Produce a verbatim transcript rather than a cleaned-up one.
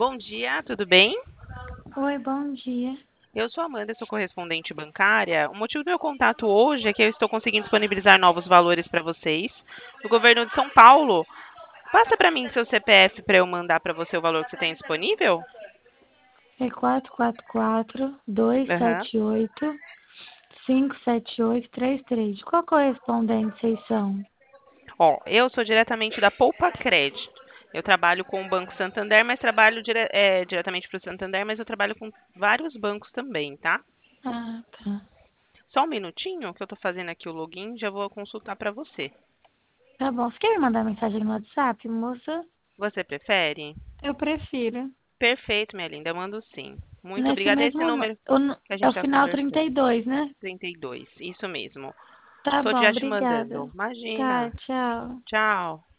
Bom dia, tudo bem? Oi, bom dia. Eu sou a Amanda, sou correspondente bancária. O motivo do meu contato hoje é que eu estou conseguindo disponibilizar novos valores para vocês do governo de São Paulo. Passa para mim seu C P F para eu mandar para você o valor que você tem disponível? É quatro quatro quatro, dois Aham. sete oito, cinco sete oito três três. De qual correspondente vocês são? Ó, eu sou diretamente da Poupa Crédito. Eu trabalho com o Banco Santander, mas trabalho dire- é, diretamente para o Santander, mas eu trabalho com vários bancos também, tá? Ah, tá. Só um minutinho que eu estou fazendo aqui o login, já vou consultar para você. Tá bom. Você quer me mandar mensagem no WhatsApp, moça? Você prefere? Eu prefiro. Perfeito, minha linda, eu mando sim. Muito Nesse obrigada. Esse mesmo... nu- número o nu- que a É gente o está final trinta conversando. e dois, né? trinta e dois, isso mesmo. Tá Estou bom, já te obrigada. mandando. Imagina. Tá, tchau. Tchau.